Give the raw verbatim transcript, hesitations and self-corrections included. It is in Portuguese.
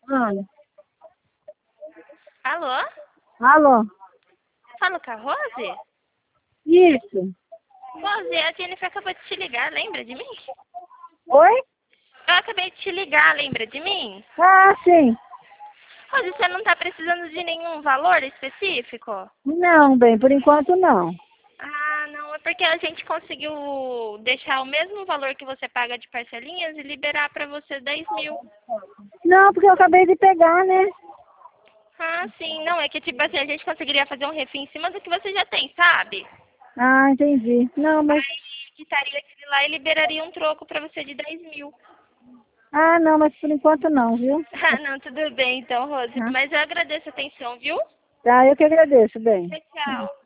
Olha. Alô? Alô? Falo com a Rose? Isso. Rose, a Jennifer acabou de te ligar, lembra de mim? Oi? Eu acabei de te ligar, lembra de mim? Ah, sim. Rose, você não tá precisando de nenhum valor específico? Não, bem, por enquanto não. Ah, não, é porque a gente conseguiu deixar o mesmo valor que você paga de parcelinhas e liberar pra você dez mil. Não, porque eu acabei de pegar, né? Ah, sim, não, é que tipo assim, a gente conseguiria fazer um refim em cima do que você já tem, sabe? Ah, entendi. Não, mas... Aí quitaria aquele lá e liberaria um troco pra você de dez mil. Ah, não, mas por enquanto não, viu? Ah, não, tudo bem então, Rose. Ah, Mas eu agradeço a atenção, viu? tá, eu que agradeço, bem. Tchau, tchau.